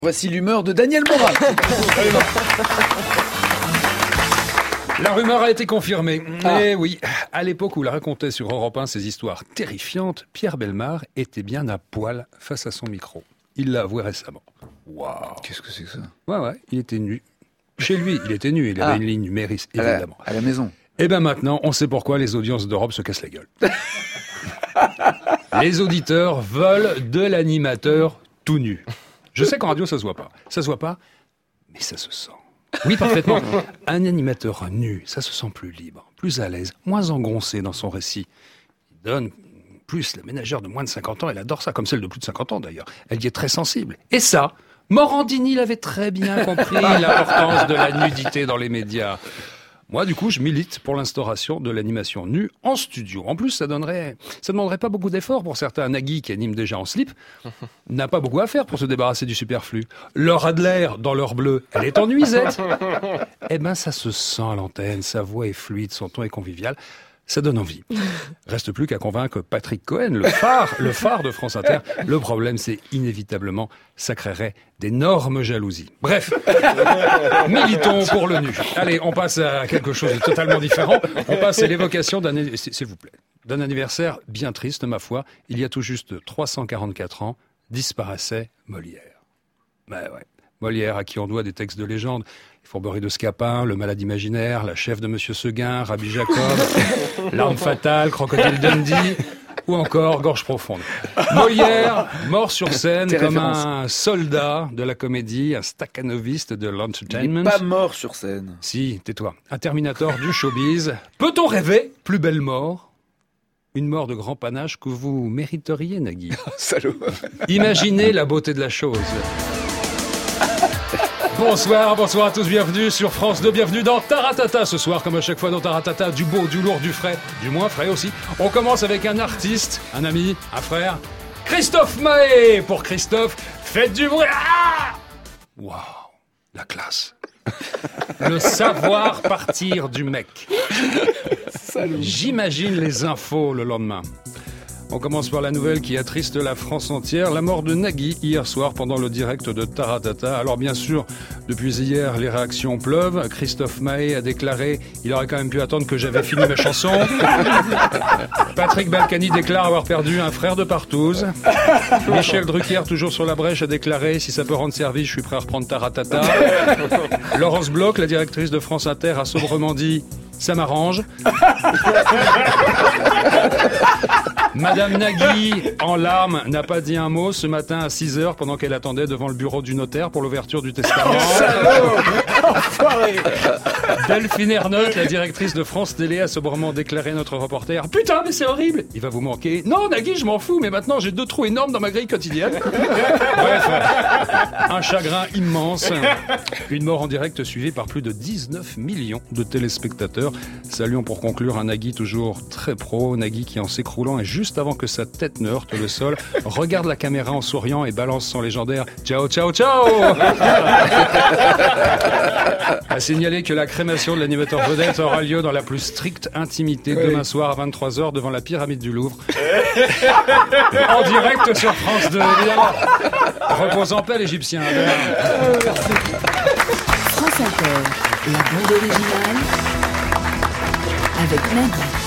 Voici l'humeur de Daniel Morat. La rumeur a été confirmée. Eh oui, à l'époque où il racontait sur Europe 1 ses histoires terrifiantes, Pierre Bellemare était bien à poil face à son micro. Il l'a avoué récemment. Waouh. Qu'est-ce que c'est que ça ? Ouais, il était nu. Chez lui, il était nu, il avait une ligne numérique, évidemment. À la maison. Et bien maintenant, on sait pourquoi les audiences d'Europe se cassent la gueule. Les auditeurs veulent de l'animateur tout nu. Je sais qu'en radio, ça se voit pas. Ça se voit pas, mais ça se sent. Oui, parfaitement. Un animateur nu, ça se sent plus libre, plus à l'aise, moins engoncé dans son récit. Il donne plus la ménagère de moins de 50 ans, elle adore ça, comme celle de plus de 50 ans d'ailleurs. Elle y est très sensible. Et ça, Morandini l'avait très bien compris, l'importance de la nudité dans les médias. Moi, du coup, je milite pour l'instauration de l'animation nue en studio. En plus, ça demanderait pas beaucoup d'efforts pour certains. Nagui, qui anime déjà en slip, n'a pas beaucoup à faire pour se débarrasser du superflu. Laure Adler, dans l'heure bleue, elle est en nuisette. Eh ben, ça se sent à l'antenne, sa voix est fluide, son ton est convivial. Ça donne envie. Reste plus qu'à convaincre Patrick Cohen, le phare de France Inter. Le problème, c'est inévitablement, ça créerait d'énormes jalousies. Bref, militons pour le nu. Allez, on passe à quelque chose de totalement différent. On passe à l'évocation s'il vous plaît, d'un anniversaire bien triste, ma foi. Il y a tout juste 344 ans, disparaissait Molière. Ouais. Molière, à qui on doit des textes de légende. Les Fourberies de Scapin, Le Malade imaginaire, La Chèvre de Monsieur Seguin, Rabbi Jacob, L'Arme fatale, Crocodile Dundee, ou encore Gorge profonde. Molière, mort sur scène comme un soldat de la comédie, un stakhanoviste de l'entertainment. Il n'est pas mort sur scène. Si, tais-toi. Un Terminator du showbiz. Peut-on rêver plus belle mort ? Une mort de grand panache que vous mériteriez, Nagui. Salaud. Imaginez la beauté de la chose. Bonsoir à tous, bienvenue sur France 2, bienvenue dans Taratata. Ce soir, comme à chaque fois dans Taratata, du beau, du lourd, du frais, du moins frais aussi. On commence avec un artiste, un ami, un frère, Christophe Maé. Pour Christophe, faites du bruit. Waouh, la classe. Le savoir partir du mec. Salut. J'imagine les infos le lendemain. On commence par la nouvelle qui attriste la France entière, la mort de Nagui hier soir pendant le direct de Taratata. Alors bien sûr, depuis hier, les réactions pleuvent. Christophe Maé a déclaré « Il aurait quand même pu attendre que j'avais fini ma chanson ». Patrick Balkany déclare avoir perdu un frère de partouze. Michel Drucker, toujours sur la brèche, a déclaré « Si ça peut rendre service, je suis prêt à reprendre Taratata ». Laurence Bloch, la directrice de France Inter, a sobrement dit « Ça m'arrange ». Madame Nagui, en larmes, n'a pas dit un mot ce matin à 6h pendant qu'elle attendait devant le bureau du notaire pour l'ouverture du testament. Delphine Ernotte, la directrice de France Télé, a sobrement déclaré notre reporter « Putain, mais c'est horrible ! Il va vous manquer. » Non, Nagui, je m'en fous, mais maintenant j'ai 2 trous énormes dans ma grille quotidienne. Bref, un chagrin immense. Une mort en direct suivie par plus de 19 millions de téléspectateurs. Saluons pour conclure un Nagui toujours très pro. Nagui qui, en s'écroulant et juste avant que sa tête ne heurte le sol, regarde la caméra en souriant et balance son légendaire « Ciao, ciao, ciao !» À signaler que la crémation de l'animateur vedette aura lieu dans la plus stricte intimité demain soir à 23h devant la pyramide du Louvre. En direct sur France 2, évidemment. Repose en paix, l'Égyptien. France Inter, la bande originale avec Nagui.